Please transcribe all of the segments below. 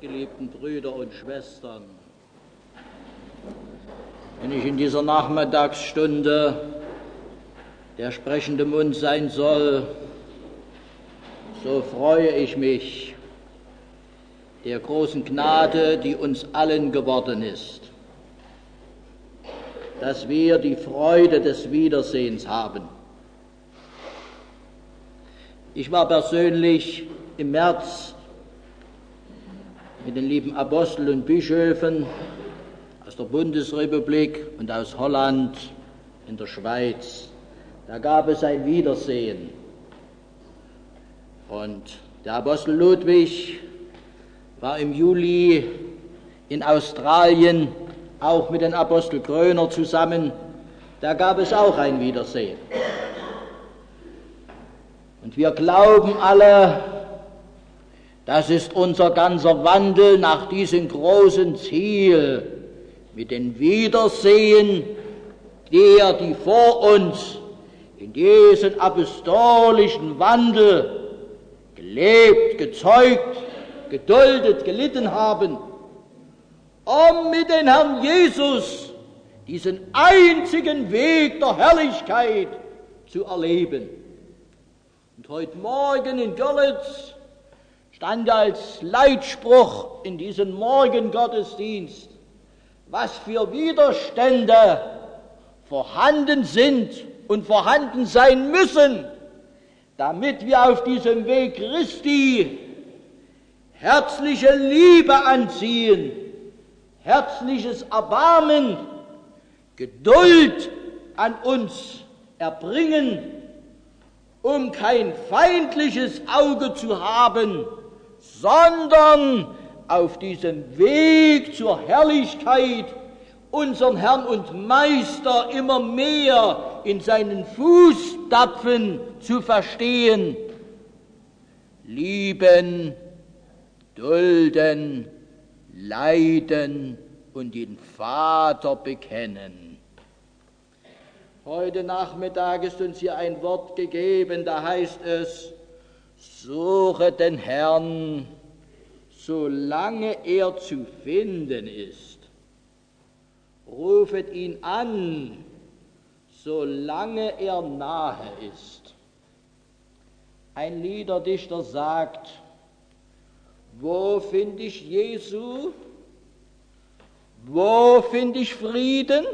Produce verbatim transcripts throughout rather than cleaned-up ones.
geliebten Brüder und Schwestern, wenn ich in dieser Nachmittagsstunde der sprechende Mund sein soll, so freue ich mich der großen Gnade, die uns allen geworden ist, dass wir die Freude des Wiedersehens haben. Ich war persönlich im März mit den lieben Aposteln und Bischöfen aus der Bundesrepublik und aus Holland in der Schweiz. Da gab es ein Wiedersehen. Und der Apostel Ludwig war im Juli in Australien, auch mit dem Apostel Kröner zusammen. Da gab es auch ein Wiedersehen. Und wir glauben alle, das ist unser ganzer Wandel nach diesem großen Ziel, mit dem Wiedersehen der, die vor uns in diesem apostolischen Wandel gelebt, gezeugt, geduldet, gelitten haben, um mit dem Herrn Jesus diesen einzigen Weg der Herrlichkeit zu erleben. Und heute Morgen in Görlitz stand als Leitspruch in diesem Morgengottesdienst, was für Widerstände vorhanden sind und vorhanden sein müssen, damit wir auf diesem Weg Christi herzliche Liebe anziehen, herzliches Erbarmen, Geduld an uns erbringen, um kein feindliches Auge zu haben, sondern auf diesem Weg zur Herrlichkeit unseren Herrn und Meister immer mehr in seinen Fußstapfen zu verstehen. Lieben, dulden, leiden und den Vater bekennen. Heute Nachmittag ist uns hier ein Wort gegeben, da heißt es, suche den Herrn, solange er zu finden ist. Rufet ihn an, solange er nahe ist. Ein Liederdichter sagt, wo finde ich Jesu? Wo finde ich Frieden?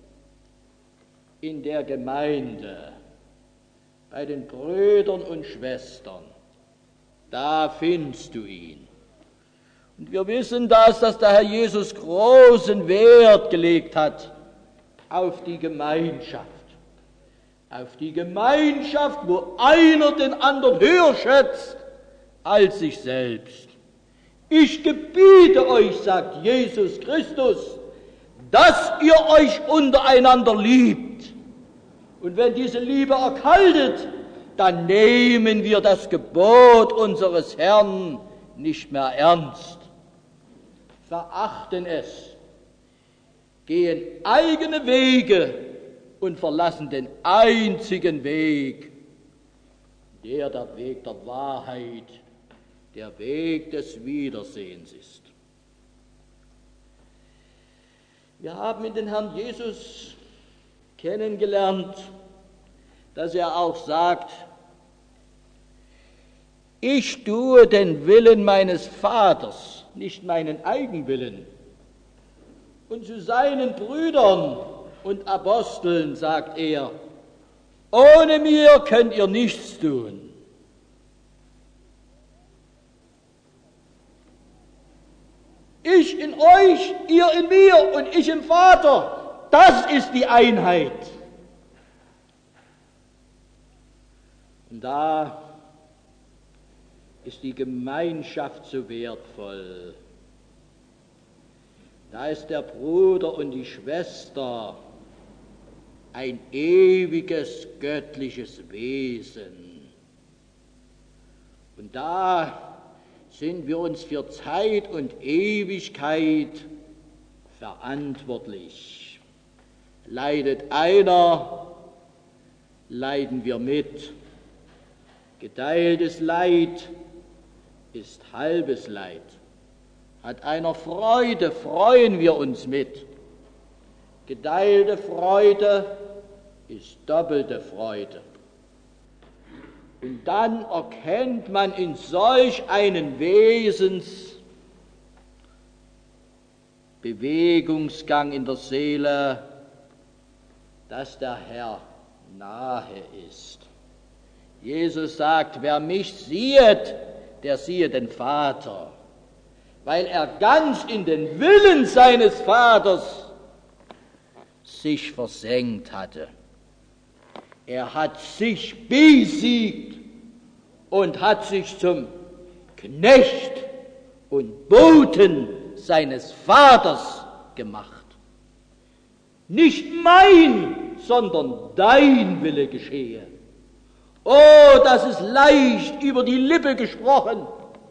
In der Gemeinde, bei den Brüdern und Schwestern. Da findest du ihn. Und wir wissen das, dass der Herr Jesus großen Wert gelegt hat auf die Gemeinschaft. Auf die Gemeinschaft, wo einer den anderen höher schätzt als sich selbst. Ich gebiete euch, sagt Jesus Christus, dass ihr euch untereinander liebt. Und wenn diese Liebe erkaltet, dann nehmen wir das Gebot unseres Herrn nicht mehr ernst, verachten es, gehen eigene Wege und verlassen den einzigen Weg, der der Weg der Wahrheit, der Weg des Wiedersehens ist. Wir haben in den Herrn Jesus kennengelernt, dass er auch sagt, ich tue den Willen meines Vaters, nicht meinen Eigenwillen. Und zu seinen Brüdern und Aposteln sagt er, ohne mir könnt ihr nichts tun. Ich in euch, ihr in mir und ich im Vater, das ist die Einheit. Und da ist die Gemeinschaft so wertvoll. Da ist der Bruder und die Schwester ein ewiges göttliches Wesen. Und da sind wir uns für Zeit und Ewigkeit verantwortlich. Leidet einer, leiden wir mit. Geteiltes Leid ist halbes Leid, Hat einer Freude, freuen wir uns mit. Geteilte Freude ist doppelte Freude. Und dann erkennt man in solch einen Wesensbewegungsgang in der Seele, dass der Herr nahe ist. Jesus sagt, wer mich sieht, der siehe den Vater, weil er ganz in den Willen seines Vaters sich versenkt hatte. Er hat sich besiegt und hat sich zum Knecht und Boten seines Vaters gemacht. Nicht mein, sondern dein Wille geschehe. Oh, das ist leicht über die Lippe gesprochen,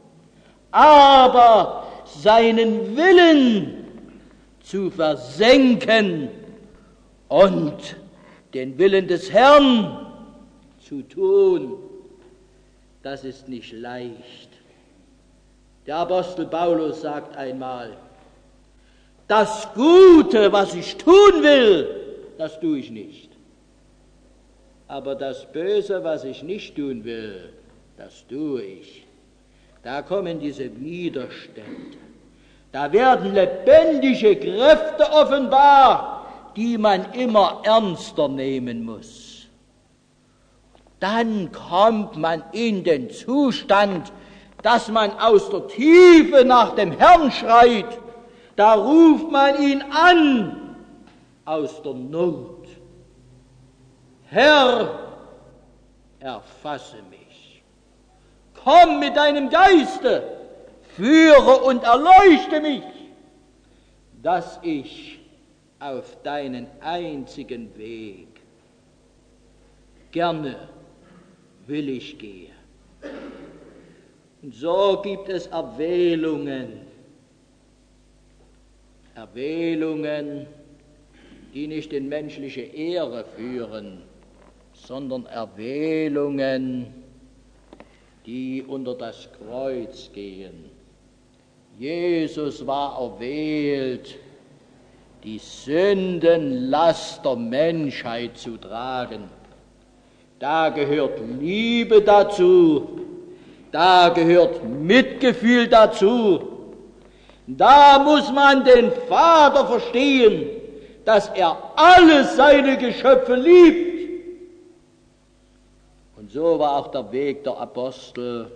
aber seinen Willen zu versenken und den Willen des Herrn zu tun, das ist nicht leicht. Der Apostel Paulus sagt einmal, das Gute, was ich tun will, das tue ich nicht. Aber das Böse, was ich nicht tun will, das tue ich. Da kommen diese Widerstände. Da werden lebendige Kräfte offenbar, die man immer ernster nehmen muss. Dann kommt man in den Zustand, dass man aus der Tiefe nach dem Herrn schreit. Da ruft man ihn an aus der Not. Herr, erfasse mich. Komm mit deinem Geiste, führe und erleuchte mich, dass ich auf deinen einzigen Weg gerne will ich gehen. Und so gibt es Erwählungen, Erwählungen, die nicht in menschliche Ehre führen, sondern Erwählungen, die unter das Kreuz gehen. Jesus war erwählt, die Sündenlast der Menschheit zu tragen. Da gehört Liebe dazu, da gehört Mitgefühl dazu. Da muss man den Vater verstehen, dass er alle seine Geschöpfe liebt. Und so war auch der Weg der Apostel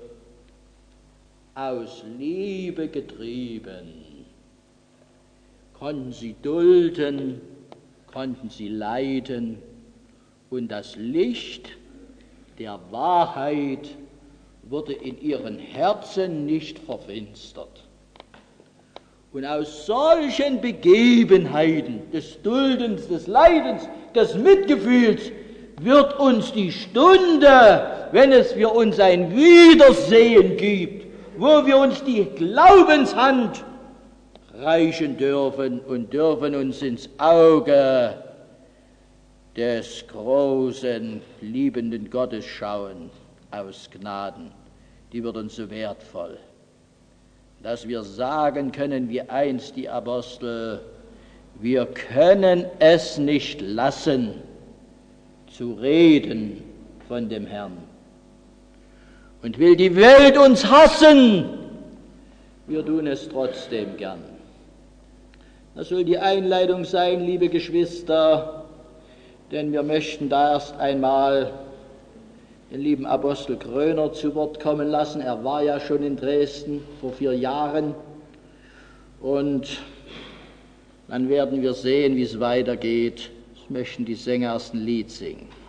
aus Liebe getrieben. Konnten sie dulden, konnten sie leiden und das Licht der Wahrheit wurde in ihren Herzen nicht verfinstert. Und aus solchen Begebenheiten des Duldens, des Leidens, des Mitgefühls wird uns die Stunde, wenn es für uns ein Wiedersehen gibt, wo wir uns die Glaubenshand reichen dürfen und dürfen uns ins Auge des großen, liebenden Gottes schauen, aus Gnaden, die wird uns so wertvoll, dass wir sagen können, wie einst die Apostel, wir können es nicht lassen, zu reden von dem Herrn. Und will die Welt uns hassen, wir tun es trotzdem gern. Das soll die Einleitung sein, liebe Geschwister, denn wir möchten da erst einmal den lieben Apostel Kröner zu Wort kommen lassen. Er war ja schon in Dresden vor vier Jahren und dann werden wir sehen, wie es weitergeht. Ich möchte die Sänger erst ein Lied singen.